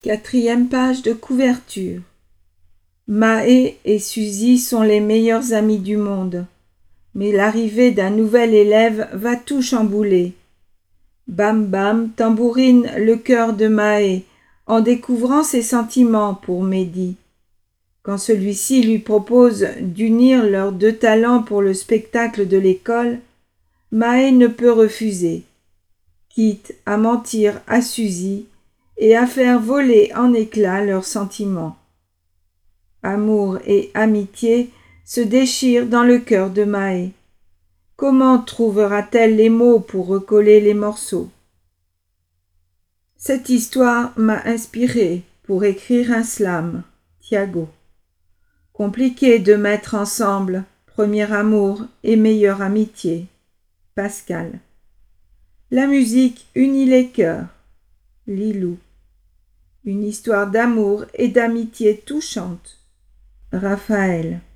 Quatrième page de couverture. Mahé et Suzy sont les meilleurs amis du monde. Mais l'arrivée d'un nouvel élève va tout chambouler. Bam Bam tambourine le cœur de Mahé en découvrant ses sentiments pour Mehdi. Quand celui-ci lui propose d'unir leurs deux talents pour le spectacle de l'école, Mahé ne peut refuser, quitte à mentir à Suzy et à faire voler en éclats leurs sentiments. Amour et amitié se déchirent dans le cœur de Mahé. Comment trouvera-t-elle les mots pour recoller les morceaux? Cette histoire m'a inspiré pour écrire un slam. Thiago. Compliqué de mettre ensemble premier amour et meilleure amitié. Pascal. La musique unit les cœurs. Lilou. Une histoire d'amour et d'amitié touchante. Raphaël.